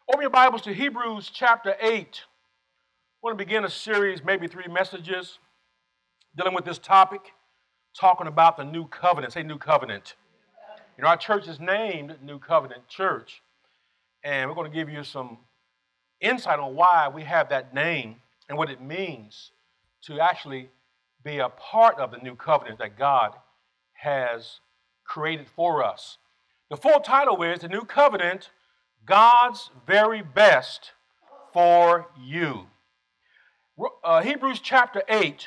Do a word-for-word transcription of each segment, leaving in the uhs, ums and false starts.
Open your Bibles to Hebrews chapter eight. I want to begin a series, maybe three messages, dealing with this topic, talking about the new covenant. Say new covenant. You know, our church is named New Covenant Church, and we're going to give you some insight on why we have that name and what it means to actually be a part of the new covenant that God has created for us. The full title is The New Covenant, God's Very Best for You. Uh, Hebrews chapter eight,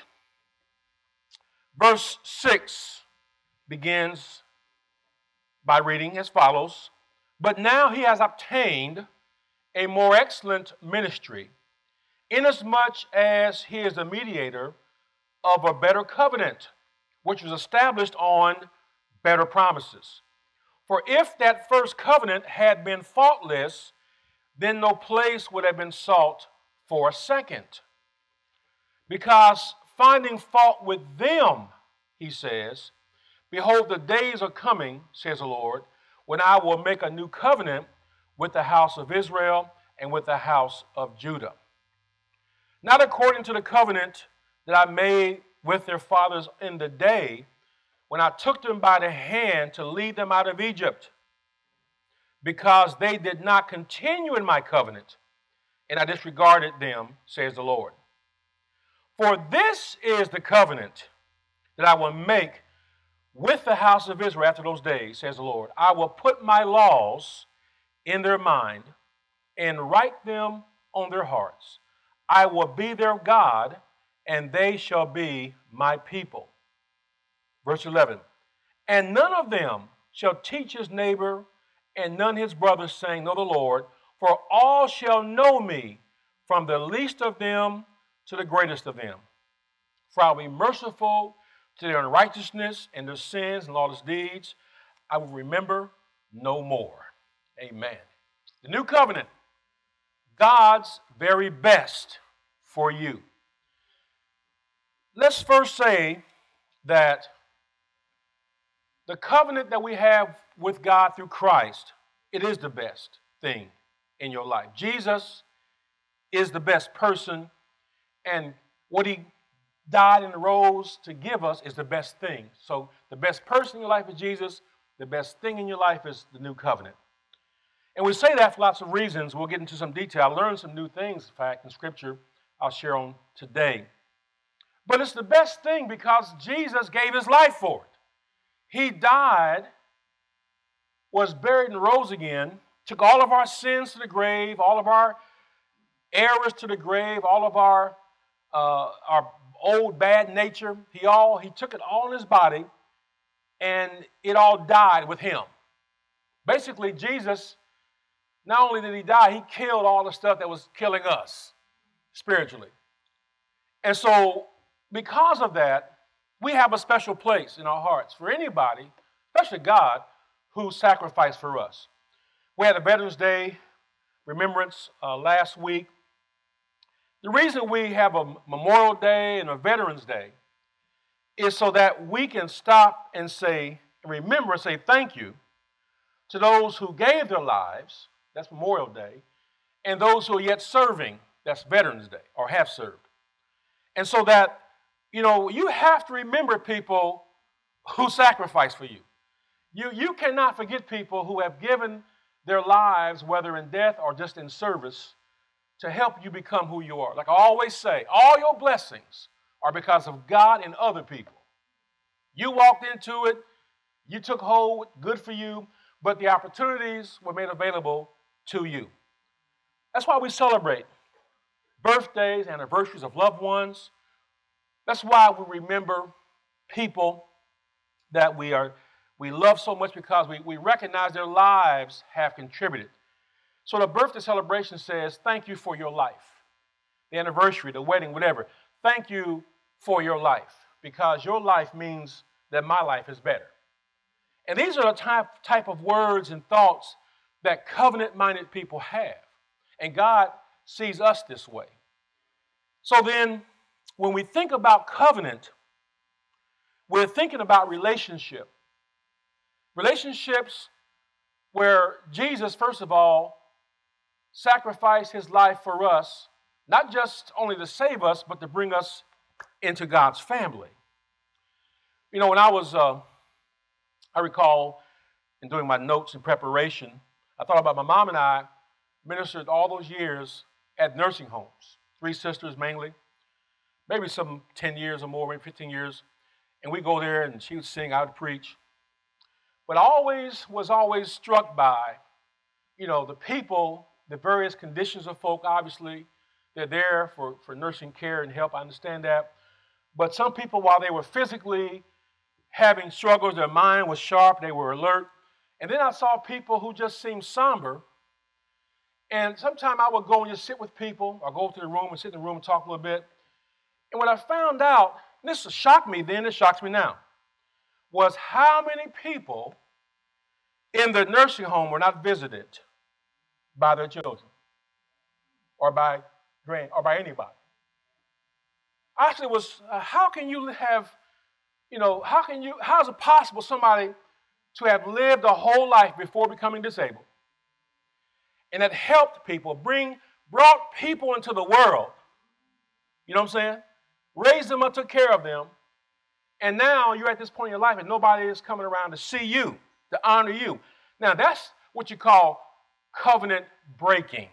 verse six begins by reading as follows. But now he has obtained a more excellent ministry, inasmuch as he is the mediator of a better covenant, which was established on better promises. For if that first covenant had been faultless, then no place would have been sought for a second. Because finding fault with them, he says, behold, the days are coming, says the Lord, when I will make a new covenant with the house of Israel and with the house of Judah. Not according to the covenant that I made with their fathers in the day when I took them by the hand to lead them out of Egypt, because they did not continue in my covenant, and I disregarded them, says the Lord. For this is the covenant that I will make with the house of Israel after those days, says the Lord. I will put my laws in their mind and write them on their hearts. I will be their God, and they shall be my people. Verse eleven, and none of them shall teach his neighbor and none his brother, saying, know the Lord, for all shall know me, from the least of them to the greatest of them. For I will be merciful to their unrighteousness and their sins and lawless deeds. I will remember no more. Amen. The new covenant, God's very best for you. Let's first say that the covenant that we have with God through Christ, it is the best thing in your life. Jesus is the best person, and what he died and rose to give us is the best thing. So the best person in your life is Jesus. The best thing in your life is the new covenant. And we say that for lots of reasons. We'll get into some detail. I learned some new things, in fact, in Scripture I'll share on today. But it's the best thing because Jesus gave his life for it. He died, was buried, and rose again, took all of our sins to the grave, all of our errors to the grave, all of our uh, our old bad nature. He all he took it all in his body, and it all died with him. Basically, Jesus, not only did he die, he killed all the stuff that was killing us spiritually. And so, because of that, we have a special place in our hearts for anybody, especially God, who sacrificed for us. We had a Veterans Day remembrance uh, last week. The reason we have a Memorial Day and a Veterans Day is so that we can stop and say, and remember and say thank you to those who gave their lives, that's Memorial Day, and those who are yet serving, that's Veterans Day, or have served. And so that, you know, you have to remember people who sacrificed for you. You, you cannot forget people who have given their lives, whether in death or just in service, to help you become who you are. Like I always say, all your blessings are because of God and other people. You walked into it, you took hold, good for you, but the opportunities were made available to you. That's why we celebrate birthdays, anniversaries of loved ones. That's why we remember people that we are we love so much, because we, we recognize their lives have contributed. So the birthday celebration says, thank you for your life. The anniversary, the wedding, whatever. Thank you for your life, because your life means that my life is better. And these are the type, type of words and thoughts that covenant-minded people have. And God sees us this way. So then, when we think about covenant, we're thinking about relationship. Relationships where Jesus, first of all, sacrificed his life for us, not just only to save us, but to bring us into God's family. You know, when I was, uh, I recall in doing my notes in preparation, I thought about my mom and I ministered all those years at nursing homes, three sisters mainly, maybe some ten years or more, maybe fifteen years. And we go there and she would sing, I would preach. But I always was always struck by, you know, the people, the various conditions of folk, obviously. They're there for, for nursing care and help, I understand that. But some people, while they were physically having struggles, their mind was sharp, they were alert. And then I saw people who just seemed somber. And sometimes I would go and just sit with people, or go to the room and sit in the room and talk a little bit. And what I found out, and this shocked me then, it shocks me now, was how many people in the nursing home were not visited by their children or by grand or by anybody. Actually, it was uh, how can you have, you know, how can you, how is it possible somebody to have lived a whole life before becoming disabled and that helped people, bring, brought people into the world, you know what I'm saying? Raised them up, took care of them, and now you're at this point in your life and nobody is coming around to see you, to honor you. Now, that's what you call covenant breaking.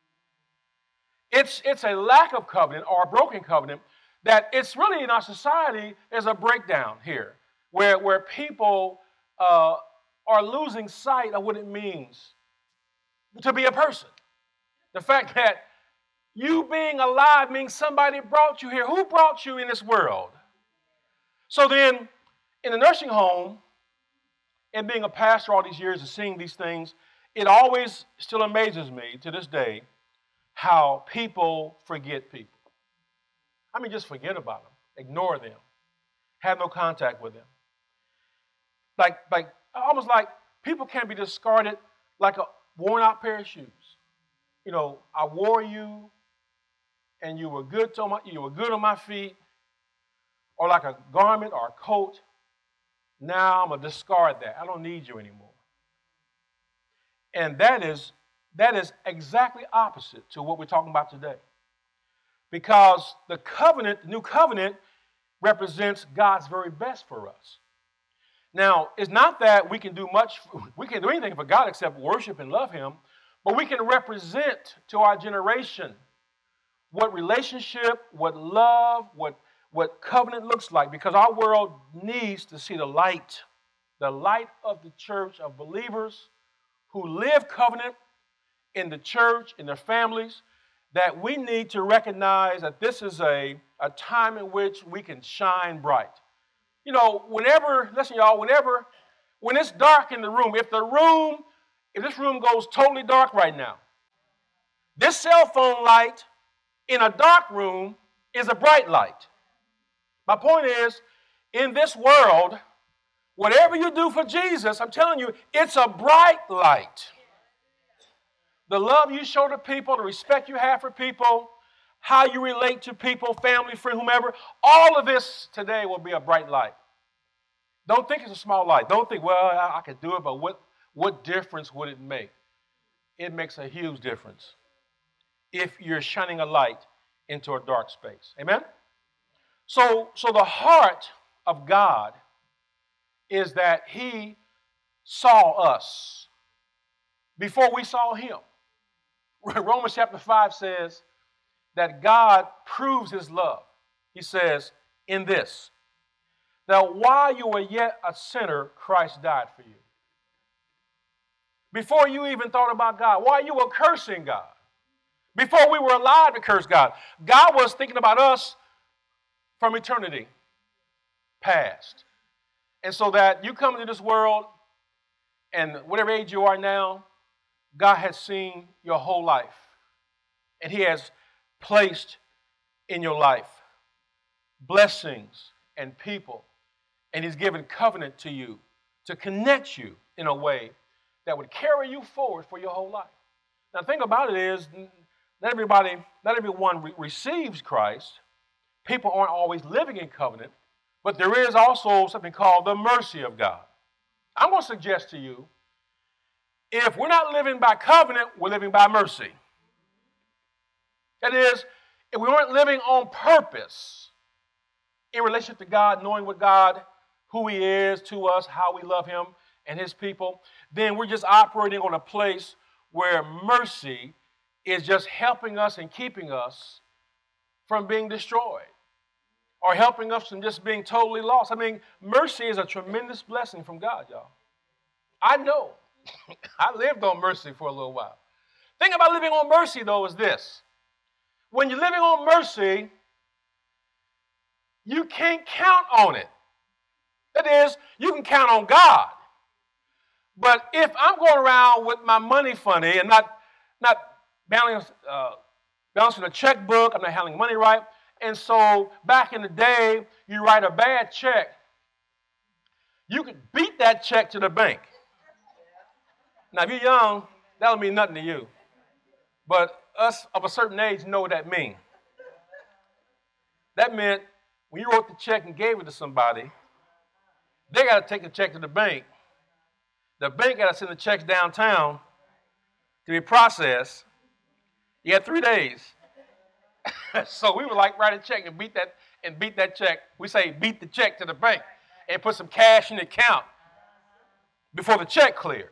It's, it's a lack of covenant or a broken covenant that it's really in our society, there's a breakdown here where, where people uh, are losing sight of what it means to be a person. The fact that you being alive means somebody brought you here. Who brought you in this world? So then, in the nursing home, and being a pastor all these years and seeing these things, it always still amazes me to this day how people forget people. I mean, just forget about them, ignore them, have no contact with them. Like, like almost like people can be discarded like a worn-out pair of shoes. You know, I wore you, and you were good to my, you were good on my feet, or like a garment or a coat. Now I'm gonna discard that. I don't need you anymore. And that is that is exactly opposite to what we're talking about today. Because the covenant, the new covenant, represents God's very best for us. Now, it's not that we can do much, we can't do anything for God except worship and love Him, but we can represent to our generation what relationship, what love, what, what covenant looks like, because our world needs to see the light, the light of the church of believers who live covenant in the church, in their families, that we need to recognize that this is a, a time in which we can shine bright. You know, whenever, listen y'all, whenever, when it's dark in the room, if the room, if this room goes totally dark right now, this cell phone light in a dark room is a bright light. My point is, in this world, whatever you do for Jesus, I'm telling you, it's a bright light. The love you show to people, the respect you have for people, how you relate to people, family, friend, whomever, all of this today will be a bright light. Don't think it's a small light. Don't think, well, I, I could do it, but what, what difference would it make? It makes a huge difference if you're shining a light into a dark space. Amen? So, so the heart of God is that He saw us before we saw Him. Romans chapter five says that God proves His love. He says, in this, that while you were yet a sinner, Christ died for you. Before you even thought about God, while you were cursing God, before we were alive to curse God, God was thinking about us from eternity past. And so that you come into this world, and whatever age you are now, God has seen your whole life. And He has placed in your life blessings and people. And He's given covenant to you to connect you in a way that would carry you forward for your whole life. Now, the thing about it is, not everybody, not everyone re- receives Christ. People aren't always living in covenant, but there is also something called the mercy of God. I'm going to suggest to you, if we're not living by covenant, we're living by mercy. That is, if we weren't living on purpose in relationship to God, knowing what God, who he is to us, how we love him and his people, then we're just operating on a place where mercy is just helping us and keeping us from being destroyed or helping us from just being totally lost. I mean, mercy is a tremendous blessing from God, y'all. I know. I lived on mercy for a little while. The thing about living on mercy, though, is this. When you're living on mercy, you can't count on it. That is, you can count on God. But if I'm going around with my money funny and not, not balancing, uh, balancing a checkbook, I'm not handling money right, and so back in the day, you write a bad check, you could beat that check to the bank. Now, if you're young, that'll mean nothing to you. But us of a certain age know what that means. That meant when you wrote the check and gave it to somebody, they got to take the check to the bank. The bank got to send the checks downtown to be processed. You had three days. So we would like write a check and beat that and beat that check. We say beat the check to the bank and put some cash in the account before the check cleared.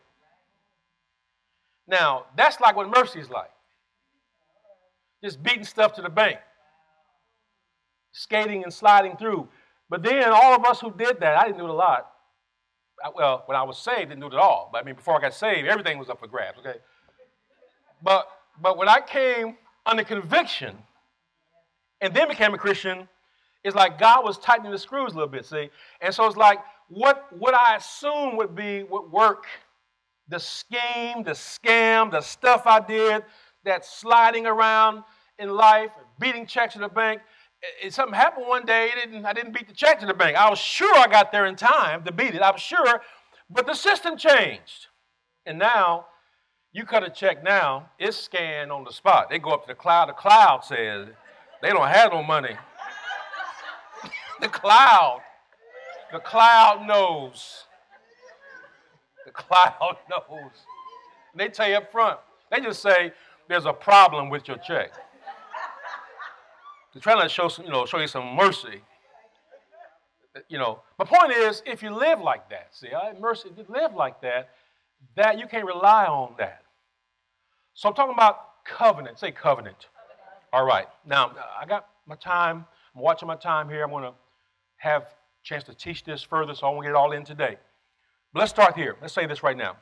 Now, that's like what mercy is like. Just beating stuff to the bank. Skating and sliding through. But then all of us who did that, I didn't do it a lot. I, well, when I was saved, didn't do it at all. But I mean, before I got saved, everything was up for grabs, okay? But, but when I came under conviction and then became a Christian, it's like God was tightening the screws a little bit, see? And so it's like what, what I assumed would be, would work, the scheme, the scam, the stuff I did, that sliding around in life, beating checks to the bank. It, something happened one day, it didn't, I didn't beat the check to the bank. I was sure I got there in time to beat it. I was sure, but the system changed. And now, you cut a check now, it's scanned on the spot. They go up to the cloud. The cloud says they don't have no money. The cloud, the cloud knows. The cloud knows. And they tell you up front. They just say, there's a problem with your check. They're trying to show some, you know, show you some mercy. You know, my point is, if you live like that, see, I mercy, if you live like that, that you can't rely on that. So I'm talking about covenant. Say covenant. All right. Now, I got my time. I'm watching my time here. I'm going to have a chance to teach this further, so I won't get it all in today. But let's start here. Let's say this right now.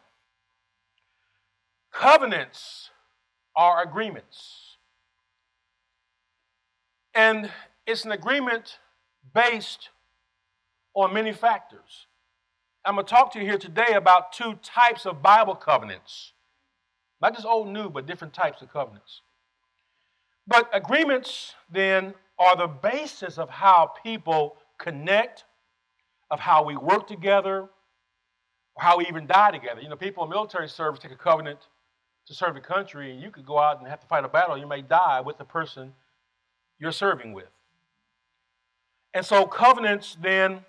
Covenants are agreements. And it's an agreement based on many factors. I'm going to talk to you here today about two types of Bible covenants. Not just old, new, but different types of covenants. But agreements, then, are the basis of how people connect, of how we work together, or how we even die together. You know, people in military service take a covenant to serve the country, and you could go out and have to fight a battle. You may die with the person you're serving with. And so covenants, then,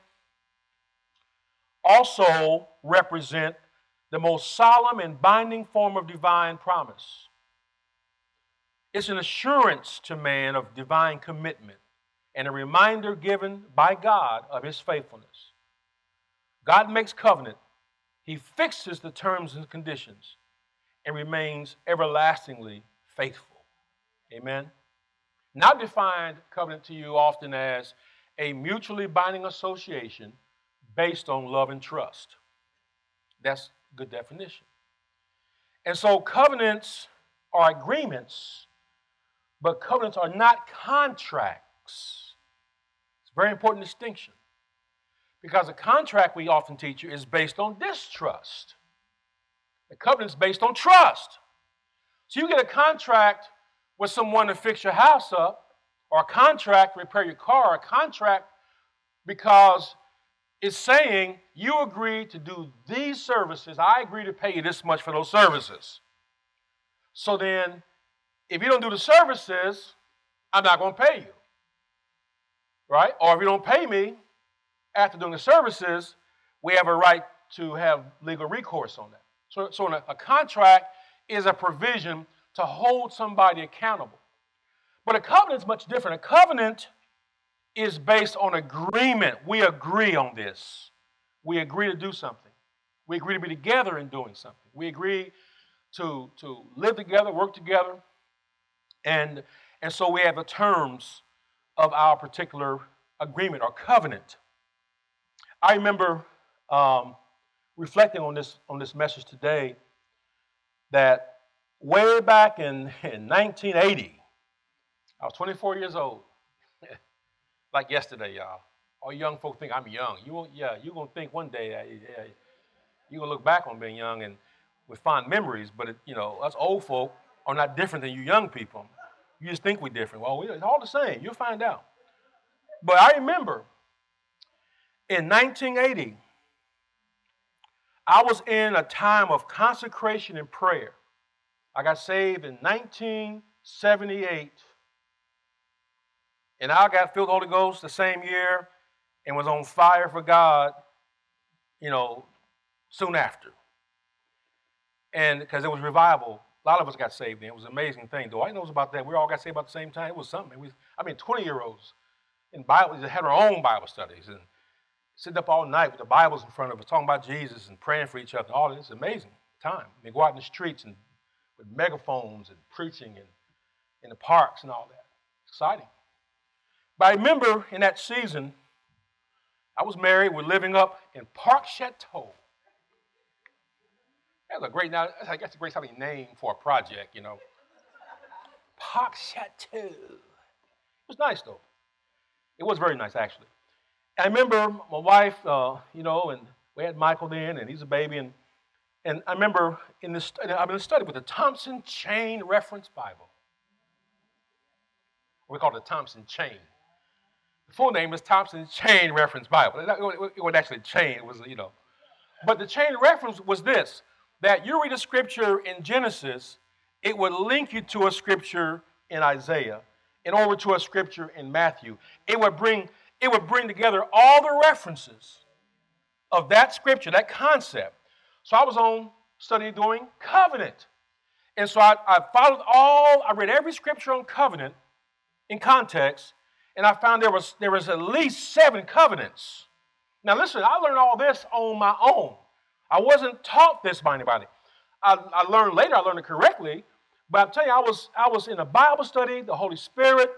also represent the most solemn and binding form of divine promise. It's an assurance to man of divine commitment and a reminder given by God of his faithfulness. God makes covenant. He fixes the terms and conditions and remains everlastingly faithful. Amen. Now defined covenant to you often as a mutually binding association based on love and trust. That's a good definition. And so covenants are agreements, but covenants are not contracts. It's a very important distinction. Because a contract, we often teach you, is based on distrust. The covenant is based on trust. So you get a contract with someone to fix your house up, or a contract to repair your car, or a contract because it's saying you agree to do these services. I agree to pay you this much for those services. So then, if you don't do the services, I'm not going to pay you. Right? Or if you don't pay me after doing the services, we have a right to have legal recourse on that. So, so a, a contract is a provision to hold somebody accountable. But a covenant is much different. A covenant is based on agreement. We agree on this. We agree to do something. We agree to be together in doing something. We agree to, to live together, work together. And, and so we have the terms of our particular agreement or covenant. I remember um, reflecting on this, on this message today that way back in, in nineteen eighty, I was twenty-four years old. Like yesterday, y'all. All young folk think I'm young. You won't, yeah, you're going to think one day, uh, yeah, you're going to look back on being young and with fond memories, but, it, you know, us old folk are not different than you young people. You just think we're different. Well, we, it's all the same. You'll find out. But I remember in nineteen eighty, I was in a time of consecration and prayer. I got saved in nineteen seventy-eight. And I got filled with the Holy Ghost the same year and was on fire for God, you know, soon after. And because it was revival, a lot of us got saved then. It was an amazing thing. Dwight knows about that. We all got saved about the same time. It was something. It was, I mean, twenty-year-olds in Bible, they had our own Bible studies and sitting up all night with the Bibles in front of us, talking about Jesus and praying for each other. All this is amazing time. They go out in the streets and with megaphones and preaching and in the parks and all that. Exciting. But I remember in that season, I was married. We're living up in Park Chateau. That's a great, now, I guess a great sounding name for a project, you know. Park Chateau. It was nice, though. It was very nice, actually. I remember my wife, uh, you know, and we had Michael then, and he's a baby, and and I remember in this, I'm in a study with the Thompson Chain Reference Bible. We call it the Thompson Chain. The full name is Thompson Chain Reference Bible. It wasn't actually chain, it was, you know. But the chain reference was this, that you read a scripture in Genesis, it would link you to a scripture in Isaiah, and over to a scripture in Matthew. It would bring, it would bring together all the references of that scripture, that concept. So I was on study doing covenant. And so I, I followed all, I read every scripture on covenant in context, and I found there was, there was at least seven covenants. Now listen, I learned all this on my own. I wasn't taught this by anybody. I, I learned later, I learned it correctly, but I'll tell you, I was, I was in a Bible study, the Holy Spirit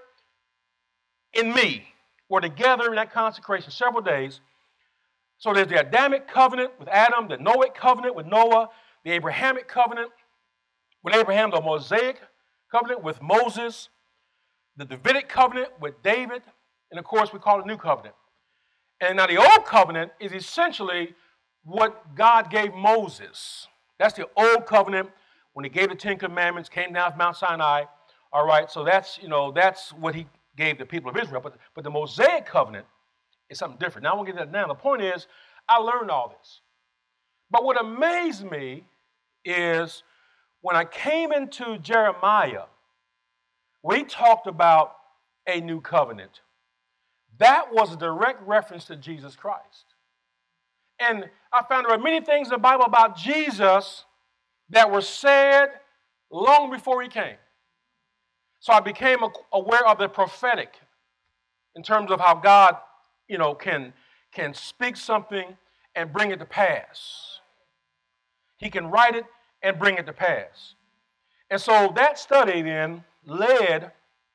in me were together in that consecration several days. So there's the Adamic covenant with Adam, the Noahic covenant with Noah, the Abrahamic covenant with Abraham, the Mosaic covenant with Moses, the Davidic covenant with David, and of course we call it the New Covenant. And now the Old Covenant is essentially what God gave Moses. That's the Old Covenant when he gave the Ten Commandments, came down from Mount Sinai. All right, so that's, you know, that's what he gave the people of Israel. But, but the Mosaic covenant is something different. Now I won't get that now. The point is, I learned all this. But what amazed me is when I came into Jeremiah, we talked about a new covenant. That was a direct reference to Jesus Christ. And I found there are many things in the Bible about Jesus that were said long before he came. So I became aware of the prophetic in terms of how God, you know, can, can speak something and bring it to pass. He can write it and bring it to pass. And so that study then led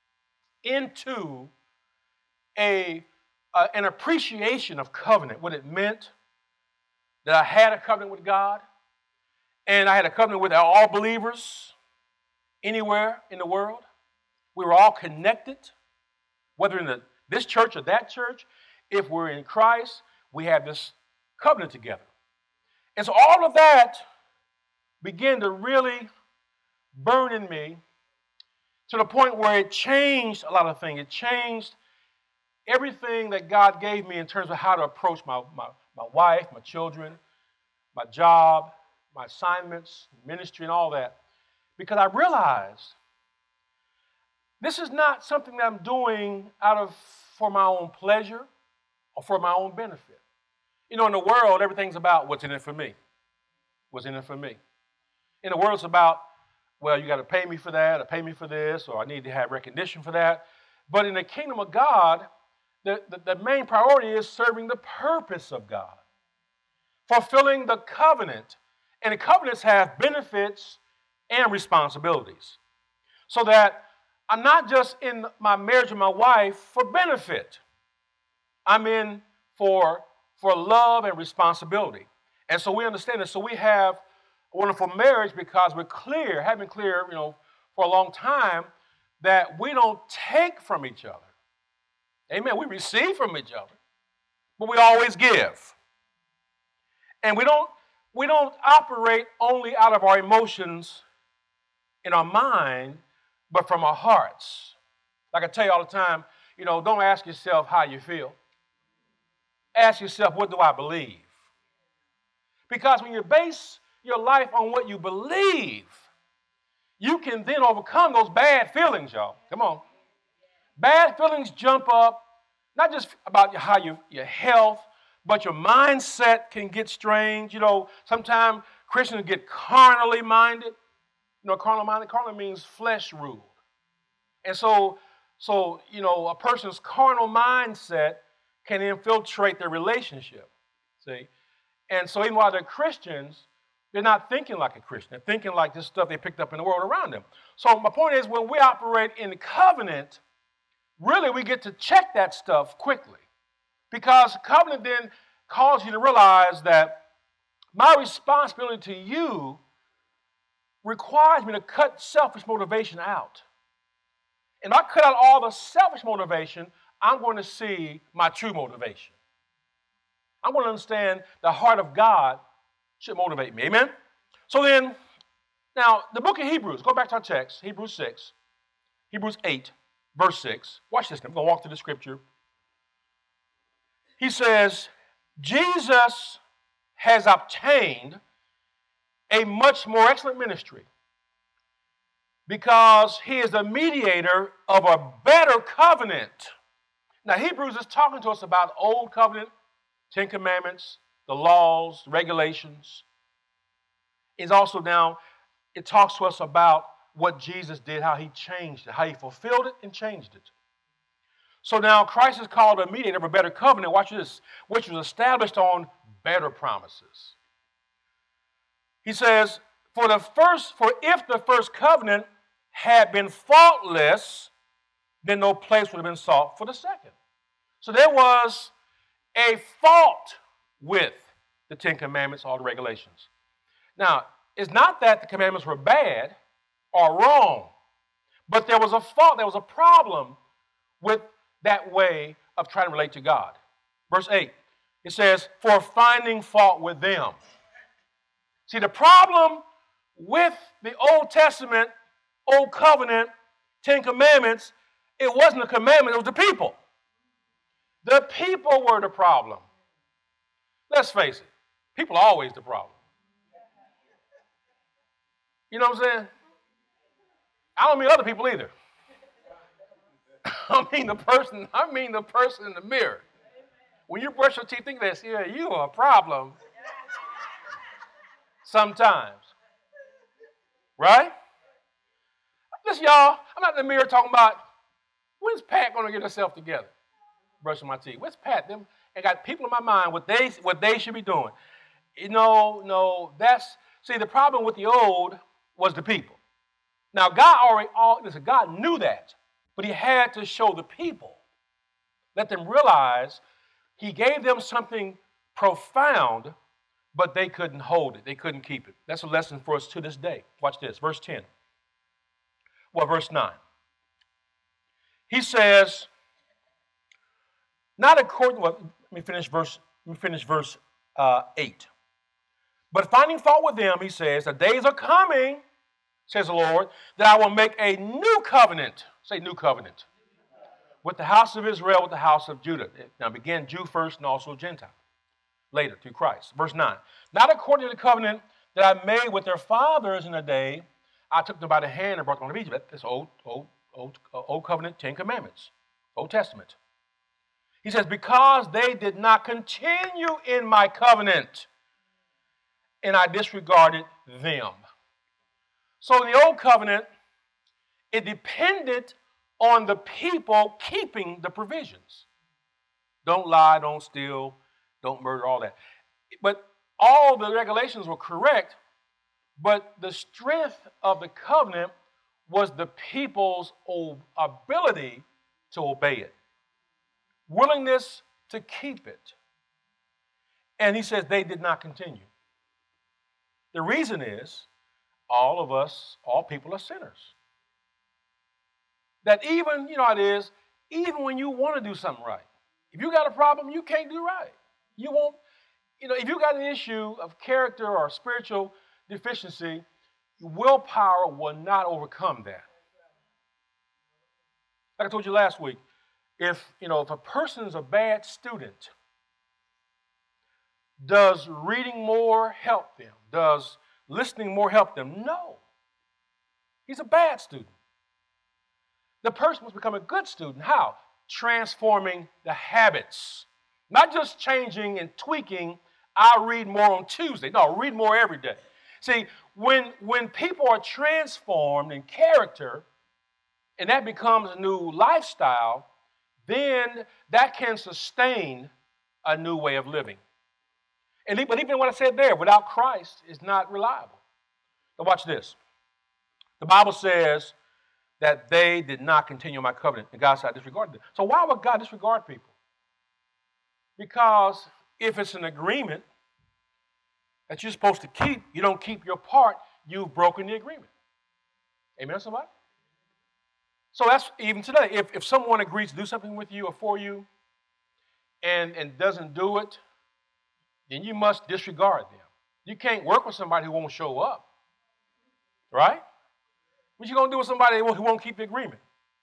into a, uh, an appreciation of covenant, what it meant that I had a covenant with God, and I had a covenant with all believers anywhere in the world. We were all connected, whether in the, this church or that church. If we're in Christ, we have this covenant together. And so all of that began to really burn in me to the point where it changed a lot of things. It changed everything that God gave me in terms of how to approach my, my, my wife, my children, my job, my assignments, ministry, and all that. Because I realized this is not something that I'm doing out of for my own pleasure or for my own benefit. You know, in the world, everything's about what's in it for me. What's in it for me. In the world, it's about well, you got to pay me for that, or pay me for this, or I need to have recognition for that. But in the kingdom of God, the, the, the main priority is serving the purpose of God, fulfilling the covenant. And the covenants have benefits and responsibilities. So that I'm not just in my marriage with my wife for benefit. I'm in for, for love and responsibility. And so we understand this. So we have a wonderful marriage because we're clear, have been clear, you know, for a long time, that we don't take from each other. Amen. We receive from each other, but we always give. And we don't, we don't operate only out of our emotions in our mind, but from our hearts. Like I tell you all the time, you know, don't ask yourself how you feel. Ask yourself, what do I believe? Because when you base your life on what you believe, you can then overcome those bad feelings, y'all. Come on. Bad feelings jump up, not just about how you, your health, but your mindset can get strange. You know, sometimes Christians get carnally minded. You know, carnal minded, carnal means flesh ruled. And so, so, you know, a person's carnal mindset can infiltrate their relationship, see? And so even while they're Christians, they're not thinking like a Christian. They're thinking like this stuff they picked up in the world around them. So my point is, when we operate in the covenant, really we get to check that stuff quickly. Because covenant then calls you to realize that my responsibility to you requires me to cut selfish motivation out. And if I cut out all the selfish motivation, I'm going to see my true motivation. I'm going to understand the heart of God should motivate me. Amen? So then, now, the book of Hebrews, go back to our text, Hebrews six, Hebrews eight, verse six. Watch this. I'm going to walk through the scripture. He says, Jesus has obtained a much more excellent ministry because he is the mediator of a better covenant. Now, Hebrews is talking to us about old covenant, Ten Commandments, the laws, regulations. It's also now, it talks to us about what Jesus did, how he changed it, how he fulfilled it and changed it. So now Christ is called a mediator of a better covenant, watch this, which was established on better promises. He says, for the first, for if the first covenant had been faultless, then no place would have been sought for the second. So there was a fault with the Ten Commandments, all the regulations. Now, it's not that the commandments were bad or wrong, but there was a fault, there was a problem with that way of trying to relate to God. Verse eight, it says, for finding fault with them. See, the problem with the Old Testament, Old Covenant, Ten Commandments, it wasn't the commandment, it was the people. The people were the problem. Let's face it, people are always the problem. You know what I'm saying? I don't mean other people either. I mean the person, I mean the person in the mirror. When you brush your teeth, think this, yeah, you are a problem. Sometimes. Right? Listen, y'all, I'm not in the mirror talking about, when's Pat going to get herself together? Brushing my teeth. Where's Pat? Them, I got people in my mind, what they, what they should be doing. You know, no, that's, see, the problem with the old was the people. Now, God already, all, listen, God knew that, but he had to show the people, let them realize he gave them something profound, but they couldn't hold it. They couldn't keep it. That's a lesson for us to this day. Watch this, verse ten. Well, verse nine. He says, not according, well, let me finish verse, let me finish verse uh, eight. But finding fault with them, he says, the days are coming, says the Lord, that I will make a new covenant. Say new covenant. With the house of Israel, with the house of Judah. Now begin Jew first and also Gentile. Later, through Christ. Verse nine. Not according to the covenant that I made with their fathers in the day I took them by the hand and brought them out of Egypt. That's old, old, old, old covenant, Ten Commandments. Old Testament. He says, because they did not continue in my covenant, and I disregarded them. So in the old covenant, it depended on the people keeping the provisions. Don't lie, don't steal, don't murder, all that. But all the regulations were correct, but the strength of the covenant was the people's ability to obey it, willingness to keep it. And he says they did not continue. The reason is all of us, all people are sinners. That even, you know how it is, even when you want to do something right, if you got a problem, you can't do right. You won't, you know, if you got an issue of character or spiritual deficiency, willpower will not overcome that. Like I told you last week, if, you know, if a person is a bad student, does reading more help them? Does listening more help them? No. He's a bad student. The person must become a good student. How? Transforming the habits. Not just changing and tweaking, I'll read more on Tuesday. No, read more every day. See, when, when people are transformed in character, and that becomes a new lifestyle, then that can sustain a new way of living. And but even what I said there, without Christ, is not reliable. Now watch this. The Bible says that they did not continue my covenant, and God said, I disregarded them. So why would God disregard people? Because if it's an agreement that you're supposed to keep, you don't keep your part, you've broken the agreement. Amen, somebody? So that's even today. If, if someone agrees to do something with you or for you and, and doesn't do it, then you must disregard them. You can't work with somebody who won't show up. Right? What you going to do with somebody who won't keep the agreement?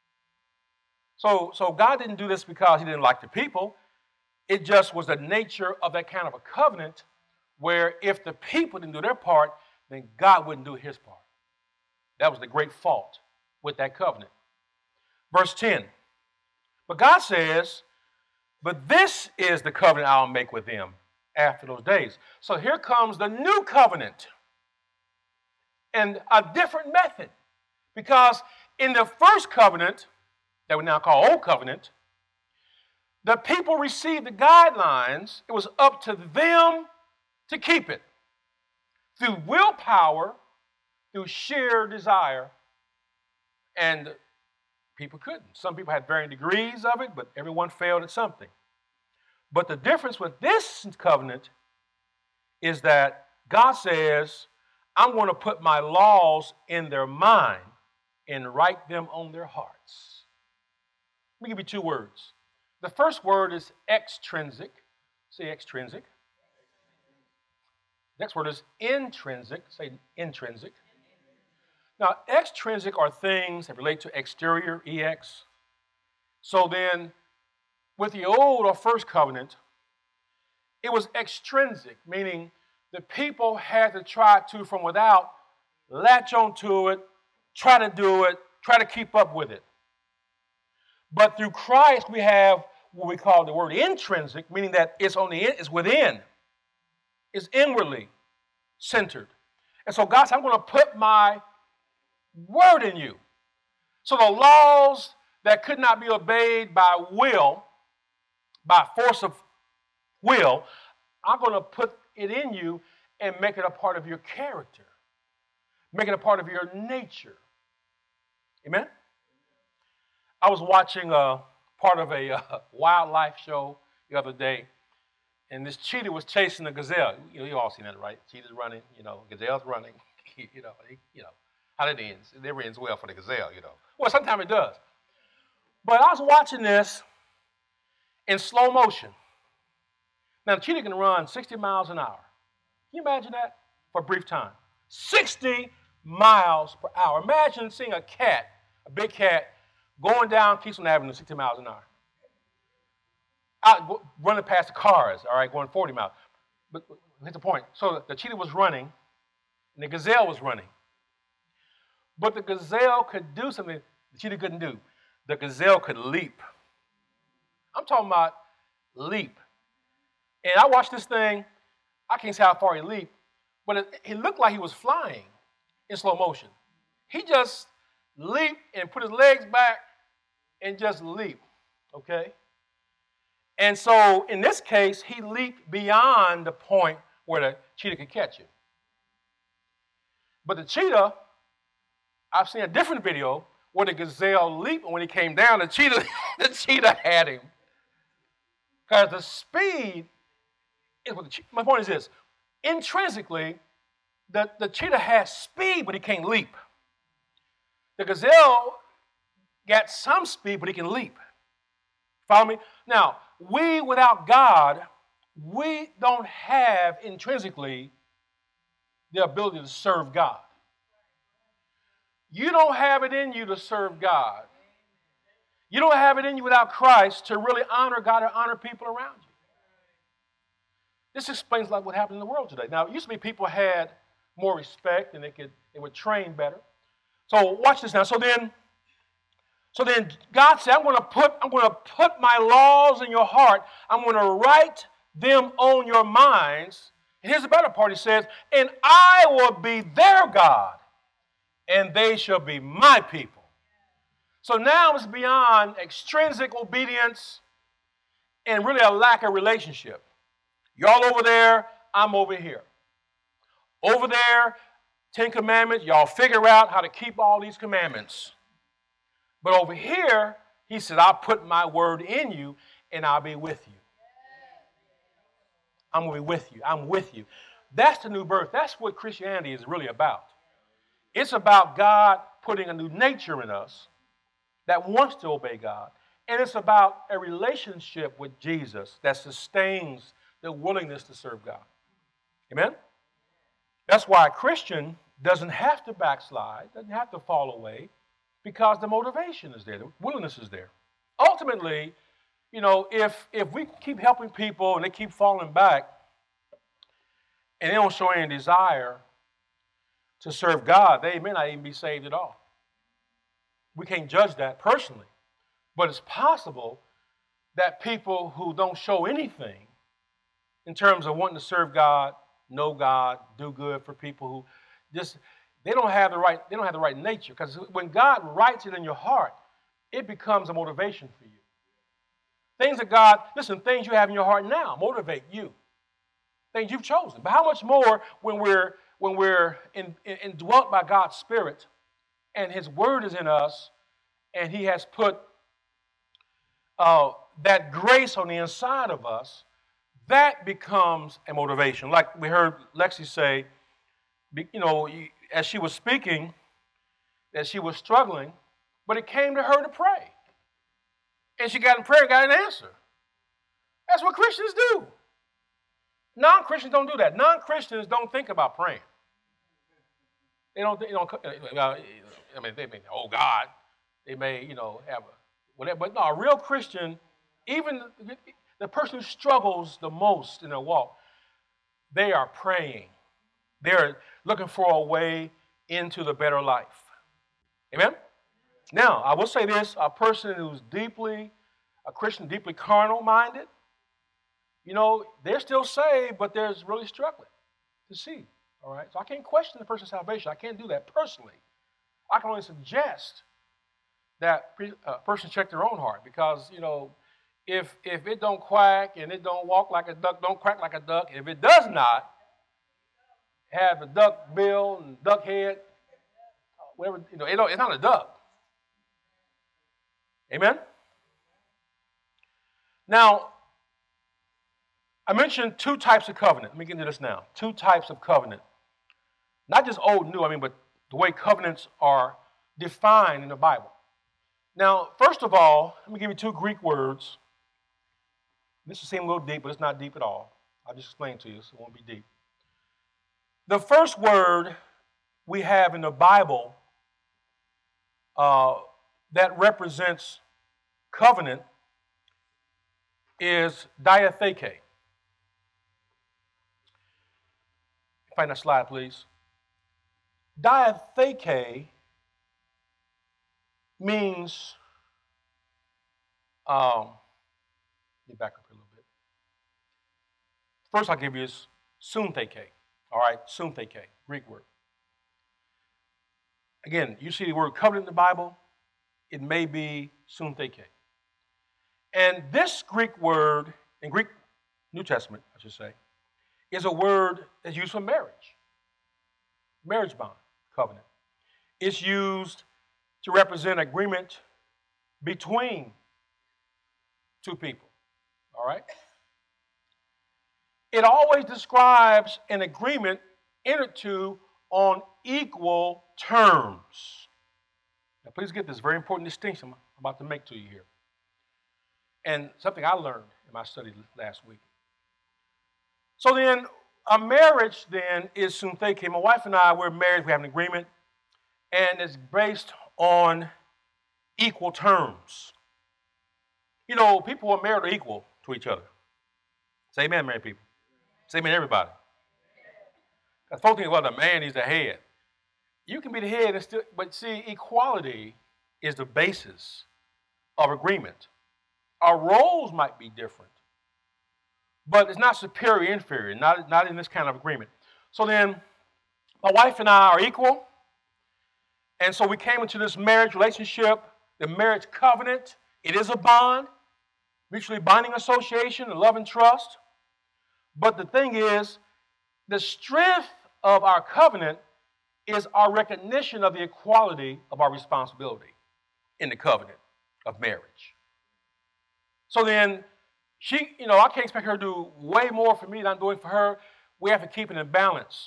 So, so God didn't do this because he didn't like the people. It just was the nature of that kind of a covenant where if the people didn't do their part, then God wouldn't do his part. That was the great fault with that covenant. Verse ten. But God says, but this is the covenant I'll make with them after those days. So here comes the new covenant and a different method. Because in the first covenant, that we now call Old Covenant, the people received the guidelines. It was up to them to keep it. Through willpower, through sheer desire, and people couldn't. Some people had varying degrees of it, but everyone failed at something. But the difference with this covenant is that God says, I'm going to put my laws in their mind and write them on their hearts. Let me give you two words. The first word is extrinsic. Say extrinsic. Next word is intrinsic. Say intrinsic. Now, extrinsic are things that relate to exterior, E X. So then, with the old or first covenant, it was extrinsic, meaning the people had to try to, from without, latch onto it, try to do it, try to keep up with it. But through Christ, we have what we call the word intrinsic, meaning that it's on the it's within, it's inwardly centered. And so God said, I'm going to put my word in you. So the laws that could not be obeyed by will, by force of will, I'm going to put it in you and make it a part of your character. Make it a part of your nature. Amen? I was watching a part of a uh, wildlife show the other day, and this cheetah was chasing a gazelle. You know, you all seen that, right? Cheetah's running, you know, gazelle's running. you know, you know, how that ends. It never ends well for the gazelle, you know. Well, sometimes it does. But I was watching this in slow motion. Now, the cheetah can run sixty miles an hour. Can you imagine that for a brief time? sixty miles per hour. Imagine seeing a cat, a big cat, going down Keystone Avenue sixty miles an hour. Out, running past the cars, all right, going forty miles. But here's the point. So the cheetah was running, and the gazelle was running. But the gazelle could do something the cheetah couldn't do. The gazelle could leap. I'm talking about leap. And I watched this thing. I can't say how far he leaped, but it, it looked like he was flying in slow motion. He just leaped and put his legs back and just leaped, okay? And so in this case, he leaped beyond the point where the cheetah could catch him. But the cheetah, I've seen a different video where the gazelle leaped, and when he came down, the cheetah, the cheetah had him. Because the speed is what the cheetah, my point is this. Intrinsically, the, the cheetah has speed, but he can't leap. The gazelle got some speed, but he can leap. Follow me? Now, we without God, we don't have intrinsically the ability to serve God. You don't have it in you to serve God. You don't have it in you without Christ to really honor God and honor people around you. This explains like what happened in the world today. Now, it used to be people had more respect and they could they would train better. So watch this now. So then, so then God said, I'm going to put I'm going to put my laws in your heart. I'm going to write them on your minds. And here's the better part. He says, and I will be their God, and they shall be my people. So now it's beyond extrinsic obedience and really a lack of relationship. Y'all over there, I'm over here. Over there, Ten Commandments, y'all figure out how to keep all these commandments. But over here, he said, I'll put my word in you and I'll be with you. I'm going to be with you. I'm with you. That's the new birth. That's what Christianity is really about. It's about God putting a new nature in us that wants to obey God. And it's about a relationship with Jesus that sustains the willingness to serve God. Amen? That's why a Christian doesn't have to backslide, doesn't have to fall away, because the motivation is there, the willingness is there. Ultimately, you know, if, if we keep helping people and they keep falling back and they don't show any desire to serve God, they may not even be saved at all. We can't judge that personally. But it's possible that people who don't show anything in terms of wanting to serve God, know God, do good for people who just, they don't have the right, they don't have the right nature. Because when God writes it in your heart, it becomes a motivation for you. Things that God, listen, things you have in your heart now motivate you. Things you've chosen. But how much more when we're when we're in, in, indwelt by God's Spirit and His Word is in us and He has put uh, that grace on the inside of us, that becomes a motivation. Like we heard Lexi say, you know, as she was speaking, that she was struggling, but it came to her to pray. And she got in prayer and got an answer. That's what Christians do. Non-Christians don't do that. Non-Christians don't think about praying. They don't, you know, I mean, they may, oh God, they may, you know, have a, whatever. But no, a real Christian, even the, the person who struggles the most in their walk, they are praying. They're looking for a way into the better life. Amen? Now, I will say this, a person who's deeply, a Christian deeply carnal-minded, you know, they're still saved, but they're really struggling to see. All right? So I can't question the person's salvation. I can't do that personally. I can only suggest that a person check their own heart because, you know, if if it don't quack and it don't walk like a duck, don't quack like a duck, if it does not have a duck bill and duck head, whatever, you know, it don't, it's not a duck. Amen? Now, I mentioned two types of covenant. Let me get into this now. Two types of covenant. Not just old and new, I mean, but the way covenants are defined in the Bible. Now, first of all, let me give you two Greek words. This will seem a little deep, but it's not deep at all. I'll just explain to you, so it won't be deep. The first word we have in the Bible uh, that represents covenant is diatheke. Find that slide, please. Diatheke means, um, get back up here a little bit. First I'll give you is suntheke. All right, suntheke, Greek word. Again, you see the word covenant in the Bible, it may be syntheke. And this Greek word, in Greek New Testament, I should say, is a word that's used for marriage. Marriage bond, covenant. It's used to represent agreement between two people. All right? It always describes an agreement entered to on equal terms. Now, please get this very important distinction I'm about to make to you here. And something I learned in my study last week. So then, a marriage then is syntheke. My wife and I, we're married, we have an agreement, and it's based on equal terms. You know, people who are married are equal to each other. Say amen, married people. Say amen, everybody. Because folks think, well, the man is the head. You can be the head, and still, but see, equality is the basis of agreement. Our roles might be different, but it's not superior, inferior, not, not in this kind of agreement. So then, my wife and I are equal, and so we came into this marriage relationship, the marriage covenant. It is a bond, mutually binding association, and love and trust. But the thing is, the strength of our covenant is our recognition of the equality of our responsibility in the covenant of marriage. So then, she, you know, I can't expect her to do way more for me than I'm doing for her. We have to keep it in balance.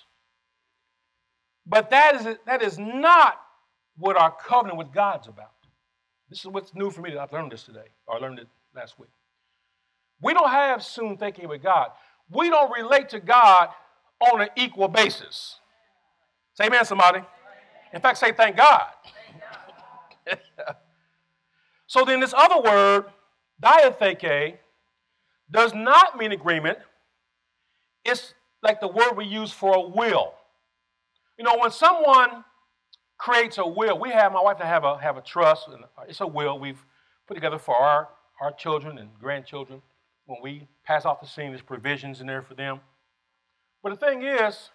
But that is, that is not what our covenant with God's about. This is what's new for me that I've learned this today, or I learned it last week. We don't have syntheke with God. We don't relate to God on an equal basis. Say amen, somebody. In fact, say thank God. Thank God. So then this other word, diatheke, does not mean agreement. It's like the word we use for a will. You know, when someone creates a will, we have, my wife and I have a, have a trust, and it's a will we've put together for our, our children and grandchildren. When we pass off the scene, there's provisions in there for them. But the thing is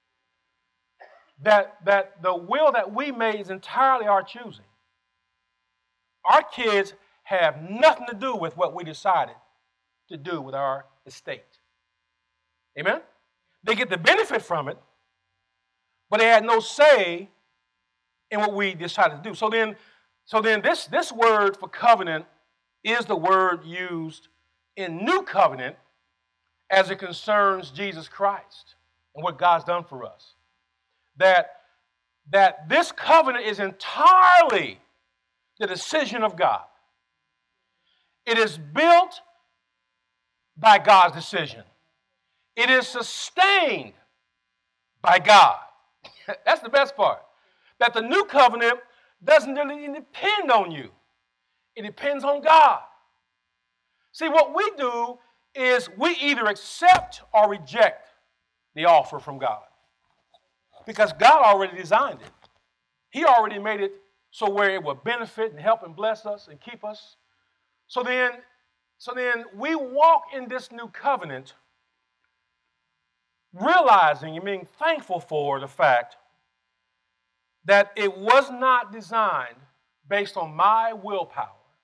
that, that the will that we made is entirely our choosing. Our kids have nothing to do with what we decided to do with our estate. Amen? They get the benefit from it, but they had no say in what we decided to do. So then, so then this, this word for covenant is the word used in New Covenant as it concerns Jesus Christ and what God's done for us. That, that this covenant is entirely the decision of God. It is built by God's decision. It is sustained by God. That's the best part. That the new covenant doesn't really depend on you. It depends on God. See, what we do is we either accept or reject the offer from God. Because God already designed it. He already made it so where it will benefit and help and bless us and keep us. So then, so then we walk in this new covenant realizing and being thankful for the fact that it was not designed based on my willpower.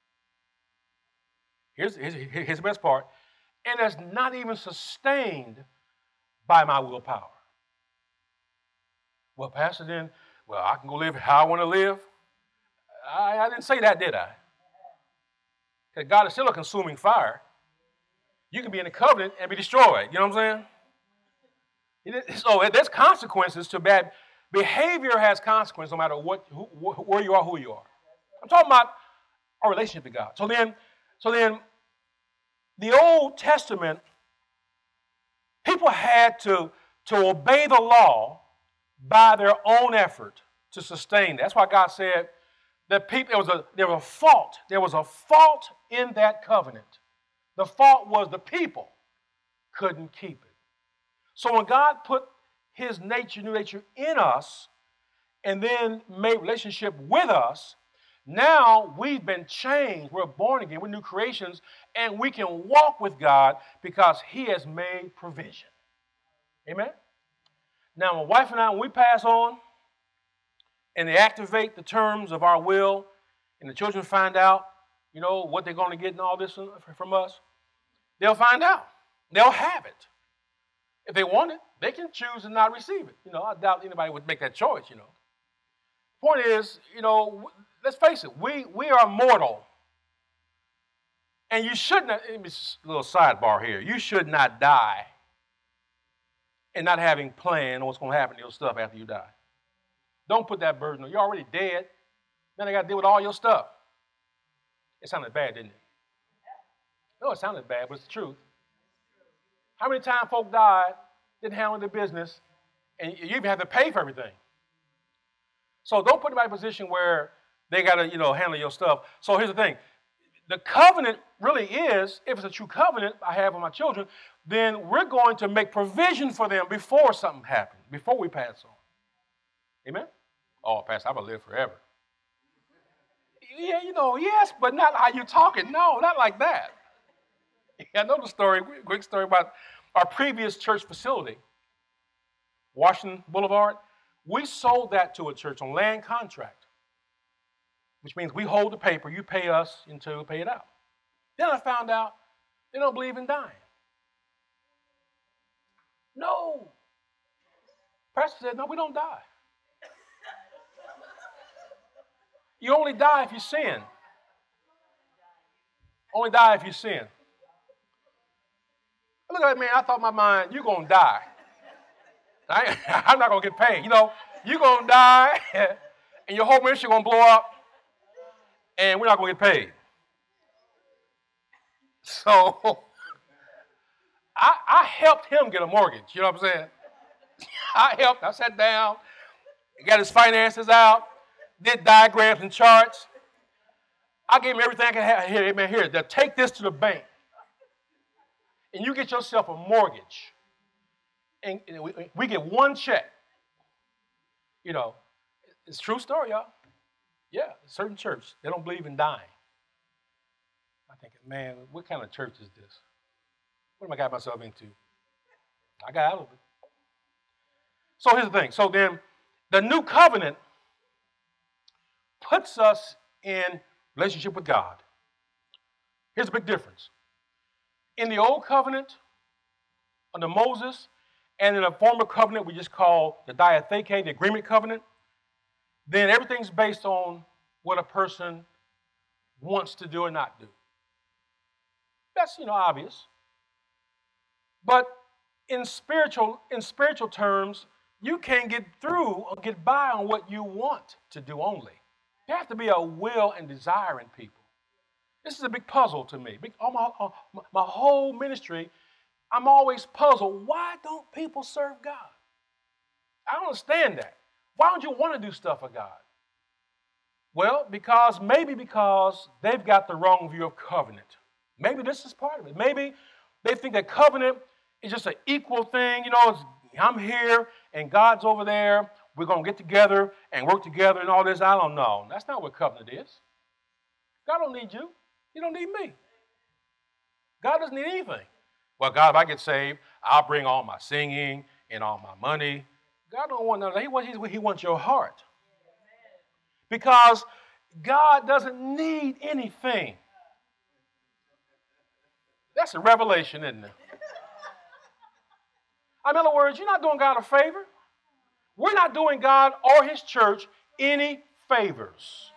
Here's, here's, here's the best part. And it's not even sustained by my willpower. Well, Pastor, then, well, I can go live how I want to live. I, I didn't say that, did I? Because God is still a consuming fire. You can be in a covenant and be destroyed. You know what I'm saying? So there's consequences to bad behavior. Has consequences no matter what, who, where you are, who you are. I'm talking about our relationship to God. So then, so then, the Old Testament, people had to, to obey the law by their own effort to sustain that. That's why God said that people, there was a there was a fault. There was a fault in that covenant. The fault was the people couldn't keep it. So when God put his nature, new nature in us, and then made relationship with us, now we've been changed. We're born again. We're new creations, and we can walk with God because he has made provision. Amen? Now, my wife and I, when we pass on, and they activate the terms of our will, and the children find out, you know, what they're going to get and all this from us, they'll find out. They'll have it. If they want it, they can choose to not receive it. You know, I doubt anybody would make that choice, you know. Point is, you know, let's face it, we, we are mortal. And you should not, a little sidebar here, you should not die and not having planned what's going to happen to your stuff after you die. Don't put that burden on. You're already dead. Then I got to deal with all your stuff. It sounded bad, didn't it? No, it sounded bad, but it's the truth. How many times folk died, didn't handle the business, and you even have to pay for everything? So don't put them in a position where they got to, you know, handle your stuff. So here's the thing. The covenant really is, if it's a true covenant I have with my children, then we're going to make provision for them before something happens, before we pass on. Amen? Oh, Pastor, I'm going to live forever. Yeah, you know, yes, but not how you're talking. No, not like that. I know the story, quick story about our previous church facility, Washington Boulevard. We sold that to a church on land contract, which means we hold the paper, you pay us until we pay it out. Then I found out they don't believe in dying. No. Pastor said, no, we don't die. You only die if you sin. Only die if you sin. Look at that man, I thought in my mind, you're going to die. I, I'm not going to get paid. You know, you're going to die, and your whole ministry going to blow up, and we're not going to get paid. So, I, I helped him get a mortgage. You know what I'm saying? I helped. I sat down, got his finances out, did diagrams and charts. I gave him everything I could have. Here, man, here, now take this to the bank. And you get yourself a mortgage. And, and we, we get one check. You know, it's a true story, y'all. Yeah, a certain church, they don't believe in dying. I'm thinking, man, what kind of church is this? What am I got myself into? I got out of it. So here's the thing. So then, the new covenant puts us in relationship with God. Here's a big difference. In the old covenant, under Moses, and in a former covenant we just call the diatheke, the agreement covenant, then everything's based on what a person wants to do or not do. That's, you know, obvious. But in spiritual, in spiritual terms, you can't get through or get by on what you want to do only. There has to be a will and desire in people. This is a big puzzle to me. Big, all my, all, my whole ministry, I'm always puzzled. Why don't people serve God? I don't understand that. Why don't you want to do stuff for God? Well, because maybe because they've got the wrong view of covenant. Maybe this is part of it. Maybe they think that covenant is just an equal thing. You know, it's, I'm here and God's over there. We're going to get together and work together and all this. I don't know. That's not what covenant is. God don't need you. He don't need me. God doesn't need anything. Well, God, if I get saved, I'll bring all my singing and all my money. God don't want none of that. He wants, he wants your heart. Because God doesn't need anything. That's a revelation, isn't it? In other words, you're not doing God a favor. We're not doing God or his church any favors.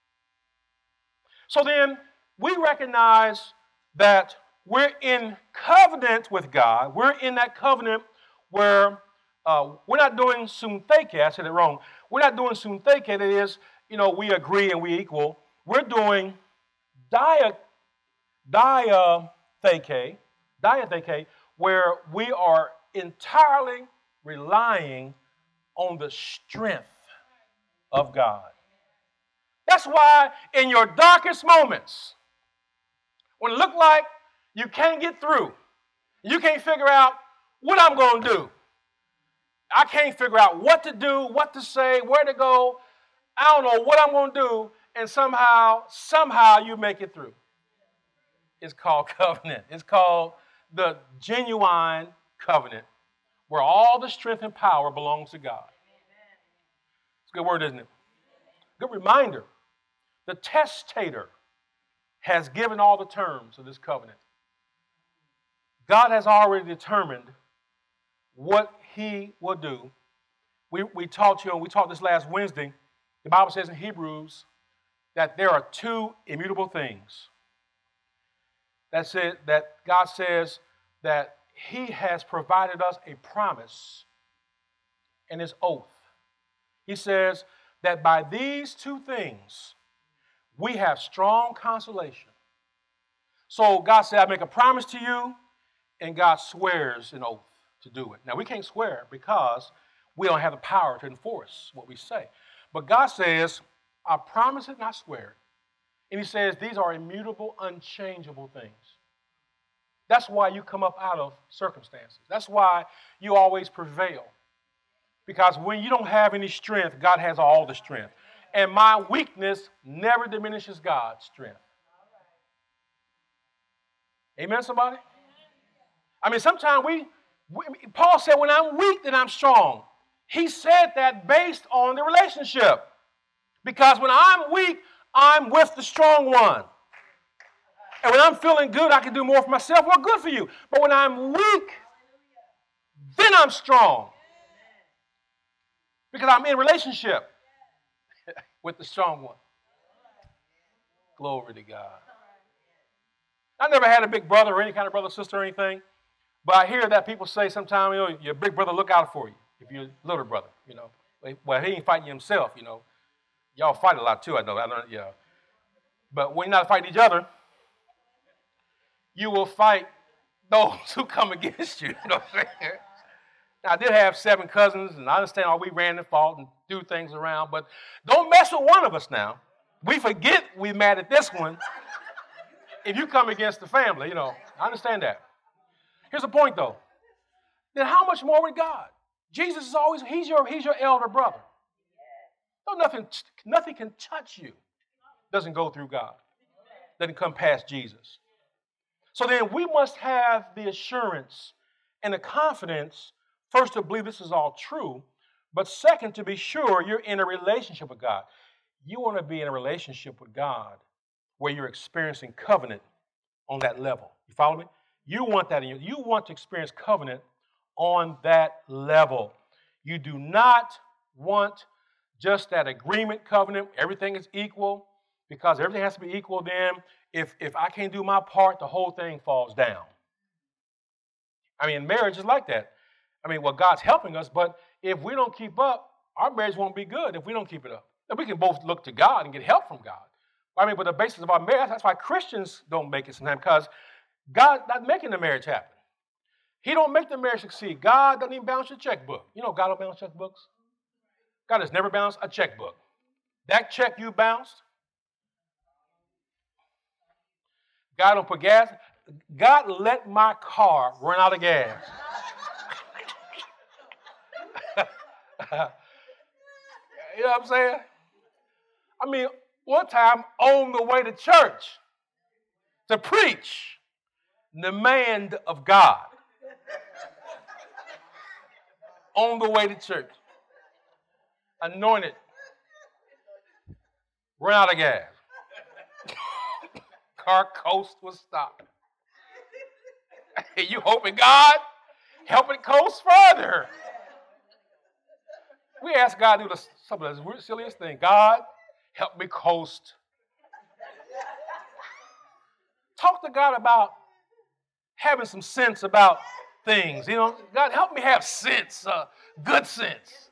So then, we recognize that we're in covenant with God. We're in that covenant where uh, we're not doing suntheke. I said it wrong. We're not doing suntheke. That is, you know, we agree and we equal. We're doing dia, diatheke, diatheke, where we are entirely relying on the strength of God. That's why in your darkest moments, when it look like you can't get through, you can't figure out what I'm going to do. I can't figure out what to do, what to say, where to go. I don't know what I'm going to do, and somehow, somehow you make it through. It's called covenant. It's called the genuine covenant, where all the strength and power belongs to God. It's a good word, isn't it? Good reminder. The testator has given all the terms of this covenant. God has already determined what he will do. We, we talked to you, and we talked this last Wednesday. The Bible says in Hebrews that there are two immutable things. That's it, that God says that he has provided us a promise and his oath. He says that by these two things, we have strong consolation. So God said, I make a promise to you, and God swears an oath to do it. Now, we can't swear because we don't have the power to enforce what we say. But God says, I promise it and I swear it. And he says, these are immutable, unchangeable things. That's why you come up out of circumstances. That's why you always prevail. Because when you don't have any strength, God has all the strength. And my weakness never diminishes God's strength. Amen, somebody? I mean, sometimes we, we, Paul said, when I'm weak, then I'm strong. He said that based on the relationship. Because when I'm weak, I'm with the strong one. And when I'm feeling good, I can do more for myself. Well, good for you. But when I'm weak, then I'm strong. Because I'm in relationship with the strong one. Glory to God. I never had a big brother or any kind of brother, sister, or anything. But I hear that people say sometimes, you know, your big brother look out for you. If you're a little brother, you know. Well, he ain't fighting himself, you know. Y'all fight a lot too, I know. I know, yeah. But when you're not fighting each other, you will fight those who come against you. You know what I'm saying? Now, I did have seven cousins, and I understand how we ran and fought and do things around, but don't mess with one of us now. We forget we mad at this one if you come against the family, you know. I understand that. Here's the point, though. Then how much more with God? Jesus is always, he's your, he's your elder brother. No, nothing, nothing can touch you. Doesn't go through God. Doesn't come past Jesus. So then we must have the assurance and the confidence, first, to believe this is all true, but second, to be sure you're in a relationship with God. You want to be in a relationship with God where you're experiencing covenant on that level. You follow me? You want that in you. You want to experience covenant on that level. You do not want just that agreement covenant. Everything is equal, because everything has to be equal then. If, if I can't do my part, the whole thing falls down. I mean, marriage is like that. I mean, well, God's helping us, but if we don't keep up, our marriage won't be good if we don't keep it up. And we can both look to God and get help from God. I mean, but the basis of our marriage, that's why Christians don't make it sometimes, because God's not making the marriage happen. He don't make the marriage succeed. God doesn't even balance your checkbook. You know God don't balance checkbooks? God has never balanced a checkbook. That check you bounced, God don't put gas. God let my car run out of gas. You know what I'm saying? I mean, one time on the way to church to preach the man of God. On the way to church. Anointed. Run out of gas. Car coast was stopped. You hoping God help it coast further. We ask God to do the, some of the silliest thing. God, help me coast. Talk to God about having some sense about things. You know, God, help me have sense, uh, good sense.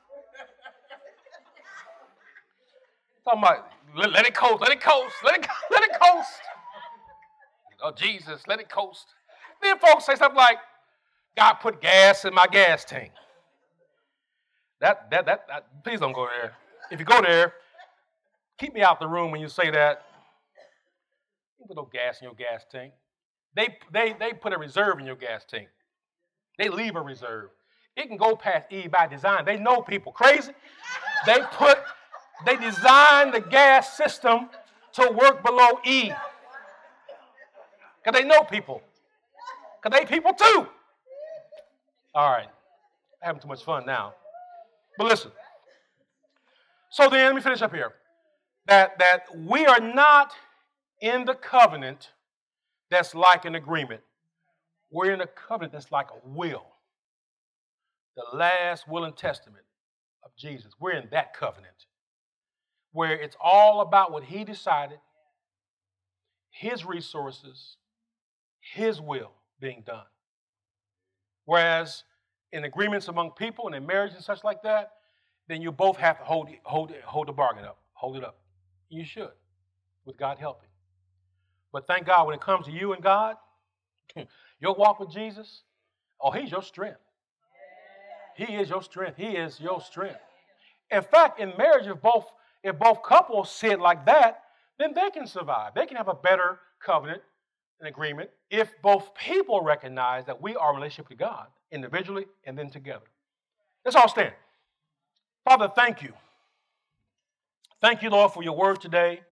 Talking about, let, let it coast, let it coast, let it, let it coast. Oh, Jesus, let it coast. Then folks say something like, God put gas in my gas tank. That, that, that, that, please don't go there. If you go there, keep me out the room when you say that. You put no gas in your gas tank. They, they, they put a reserve in your gas tank. They leave a reserve. It can go past E by design. They know people crazy. They put, they design the gas system to work below E. Because they know people. Because they people too. All right. I'm having too much fun now. But listen. So then, let me finish up here. that, that we are not in the covenant that's like an agreement. We're in a covenant that's like a will. The last will and testament of Jesus. We're in that covenant where it's all about what he decided, his resources, his will being done. Whereas in agreements among people and in marriage and such like that, then you both have to hold, hold, hold the bargain up, hold it up. You should, with God helping. But thank God when it comes to you and God, your walk with Jesus, oh, he's your strength. He is your strength. He is your strength. In fact, in marriage, if both if both couples see it like that, then they can survive. They can have a better covenant and agreement if both people recognize that we are in relationship to God, individually and then together. Let's all stand. Father, thank you. Thank you, Lord, for your word today.